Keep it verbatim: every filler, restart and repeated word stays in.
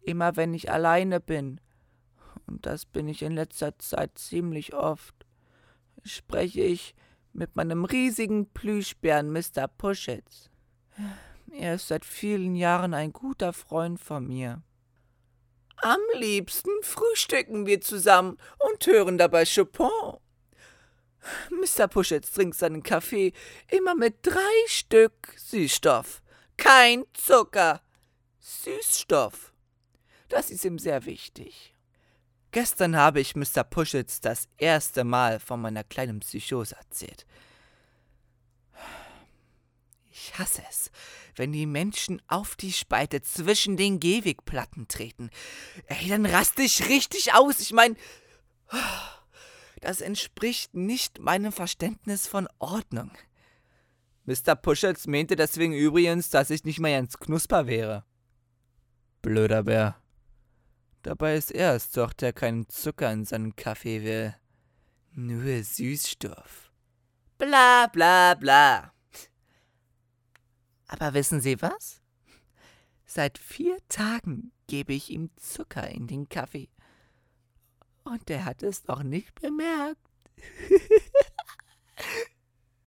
immer wenn ich alleine bin, und das bin ich in letzter Zeit ziemlich oft, spreche ich mit meinem riesigen Plüschbären Mister Puschitz. Er ist seit vielen Jahren ein guter Freund von mir. Am liebsten frühstücken wir zusammen und hören dabei Chopin. Mister Puschitz trinkt seinen Kaffee immer mit drei Stück Süßstoff. Kein Zucker. Süßstoff. Das ist ihm sehr wichtig. Gestern habe ich Mister Puschitz das erste Mal von meiner kleinen Psychose erzählt. Ich hasse es, wenn die Menschen auf die Spalte zwischen den Gehwegplatten treten. Ey, dann raste ich richtig aus. Ich meine, das entspricht nicht meinem Verständnis von Ordnung. Mister Puschitz meinte deswegen übrigens, dass ich nicht mehr ganz knusper wäre. Blöder Bär. Dabei ist er es doch, der keinen Zucker in seinen Kaffee will. Nur Süßstoff. Bla bla bla. Aber wissen Sie was? Seit vier Tagen gebe ich ihm Zucker in den Kaffee. Und er hat es noch nicht bemerkt.